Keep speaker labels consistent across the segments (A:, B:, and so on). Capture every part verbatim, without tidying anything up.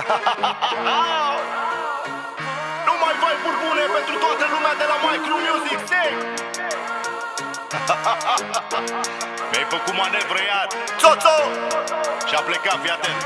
A: Numai vibe-uri bune pentru toată lumea de la Micro Music Tech. Mi-ai făcut manevră iar Țoțo și-a plecat, fii atent.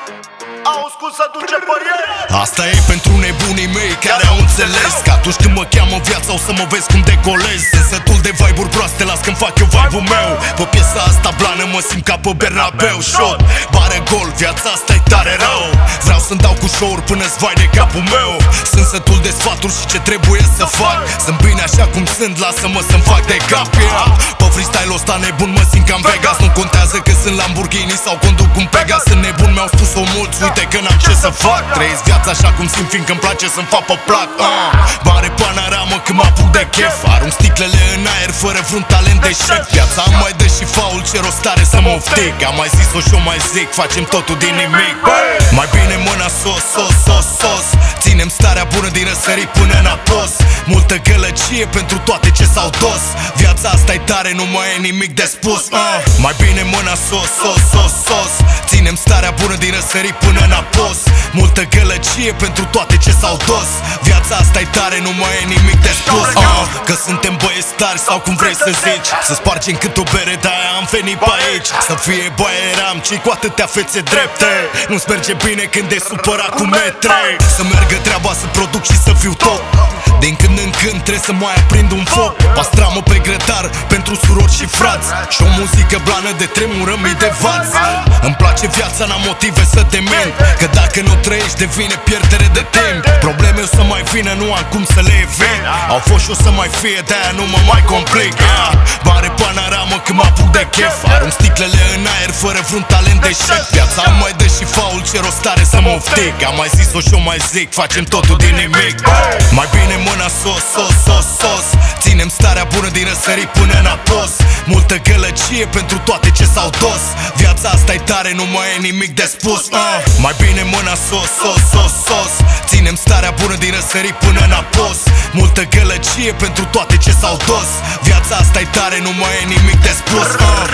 A: Auzi cum se duce pe el.
B: Asta e pentru nebunii mei care au înțeles că atunci când mă cheamă viața o să mă vezi cum decolez. Sunt sătul de vibe-uri proaste, las când fac eu vibe-ul meu. Pe piesa asta blană mă simt ca pe Bernabeu. Shot, bare gol, viața asta e tare rău. Vreau să-mi dau cu show-uri până-ți vai de capul meu. Sunt sătul de sfaturi și ce trebuie să fac. Sunt bine așa cum sunt, lasă-mă să-mi fac de cap, yeah. Pe freestyle-ul ăsta nebun mă simt ca în Vegas. Nu contează că sunt Lamborghini sau conduc un Pegas. Sunt nebun, mi-au spus-o mulți, uite că n-am ce să fac. Trăiesc viața așa cum simt, fiindcă-mi place să-mi fac pe plac, uh. Bare panoramă când mă apuc de chef. Arunc sticlele în aer fără vreun talent de șef. Viața am mai dă și faul, ce rost are să mă oftic. Am mai zis-o și-o mai zic, facem totul din nimic. Mai bine mâna sos, sos, sos, sos. Ținem starea bună din răsărit până în apos. Multă gălăgie pentru toate ce s-au dos. Viața asta e tare, nu mai e nimic de spus, uh. Mai bine mâna sos, sos, sos, sos. Ținem starea bună din răsărit până în apos. Multă gălăgie pentru toate ce s-au dos. Viața asta e tare, nu mai e nimic de spus, uh. Că suntem băieți tari sau cum vrei să zici. Să spargem cât o bere, de-aia am venit pe aici. Să fie baie ram, cei cu atâtea fețe drepte. Nu-ți merge bine când e supărat cu metre. Să meargă treaba, să produc și să fiu top. Din când în când trebuie să mai aprind un foc. Pastramă pe grătar pentru surori și frați. Și o muzică blană de tremură mii de vați. Îmi place viața, n-am motive să te mint. Că dacă nu trăiești devine pierdere de timp. Probleme o să mai vină, nu am cum să le evit. Au fost și o să mai fie, de-aia nu mă mai complic, yeah. Bare panoramă când mă apuc de chef. Arunc sticlele în aer fără vreun talent de șef. Viața am mai dă și faul, ce rost are să mă oftic. Am mai zis-o și-o mai zic, facem totul din nimic. Mai bine mâna sos, sos, sos, sos. Ținem starea bună din răsărit până în apos. Multă gălăgie pentru toate ce s-au dos. Viața asta e tare, nu mai e nimic de spus, uh. Mai bine mâna sos, sos, sos, sos. Ținem starea bună din răsărit până în apos. Multă gălăgie pentru toate ce s-au dos. Viața asta e tare, nu mai e nimic de spus, uh.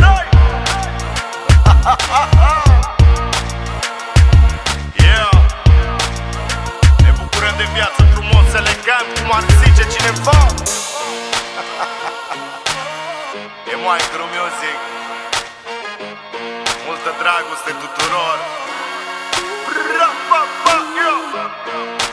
A: Yeah. Ne bucurăm de viață frumos, elegant, cum ar zice cineva. E Micro Music. Multă dragoste tuturor. Ra, pa, pa, yeah.